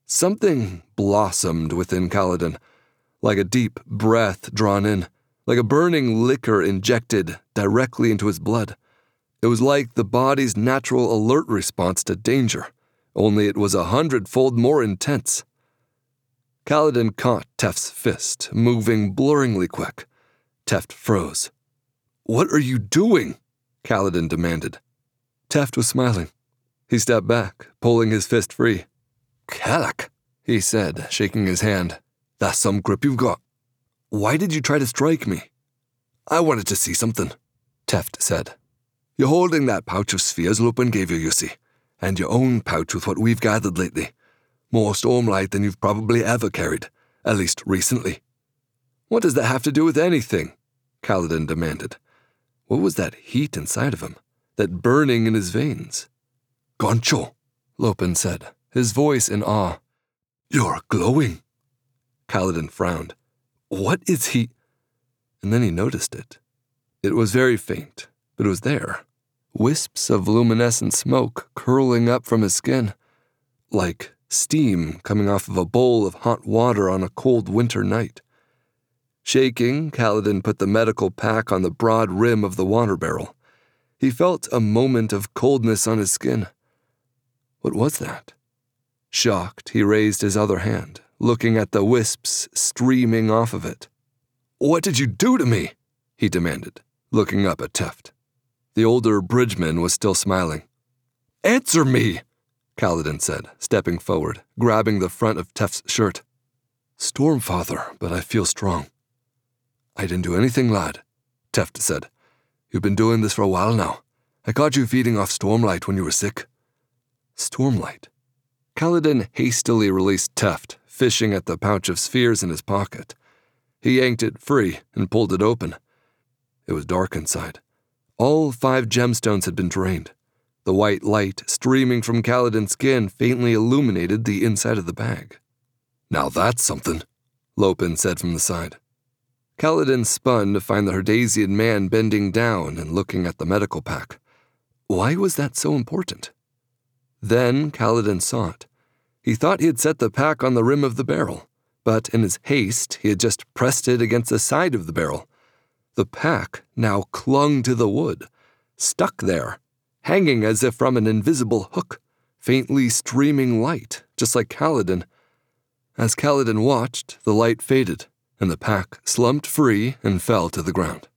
Something blossomed within Kaladin, like a deep breath drawn in, like a burning liquor injected directly into his blood. It was like the body's natural alert response to danger, only it was 100-fold more intense. Kaladin caught Teft's fist, moving blurringly quick. Teft froze. "What are you doing?" Kaladin demanded. Teft was smiling. He stepped back, pulling his fist free. "Kalac," he said, shaking his hand. "That's some grip you've got. Why did you try to strike me?" "I wanted to see something," Teft said. "You're holding that pouch of spheres Lupin gave you see, and your own pouch with what we've gathered lately. More Stormlight than you've probably ever carried, at least recently." "What does that have to do with anything?" Kaladin demanded. What was that heat inside of him, that burning in his veins? "Goncho," Lupin said, his voice in awe. "You're glowing." Kaladin frowned. "What is he—" And then he noticed it. It was very faint, but it was there. Wisps of luminescent smoke curling up from his skin, like steam coming off of a bowl of hot water on a cold winter night. Shaking, Kaladin put the medical pack on the broad rim of the water barrel. He felt a moment of coldness on his skin. What was that? Shocked, he raised his other hand, looking at the wisps streaming off of it. "What did you do to me?" he demanded, looking up at Teft. The older bridgeman was still smiling. "Answer me!" Kaladin said, stepping forward, grabbing the front of Teft's shirt. "Stormfather, but I feel strong." "I didn't do anything, lad," Teft said. "You've been doing this for a while now. I caught you feeding off Stormlight when you were sick." Stormlight? Kaladin hastily released Teft, fishing at the pouch of spheres in his pocket. He yanked it free and pulled it open. It was dark inside. All 5 gemstones had been drained. The white light streaming from Kaladin's skin faintly illuminated the inside of the bag. "Now that's something," Lupin said from the side. Kaladin spun to find the Herdasian man bending down and looking at the medical pack. Why was that so important? Then Kaladin saw it. He thought he had set the pack on the rim of the barrel, but in his haste he had just pressed it against the side of the barrel. The pack now clung to the wood, stuck there, hanging as if from an invisible hook, faintly streaming light, just like Kaladin. As Kaladin watched, the light faded, and the pack slumped free and fell to the ground.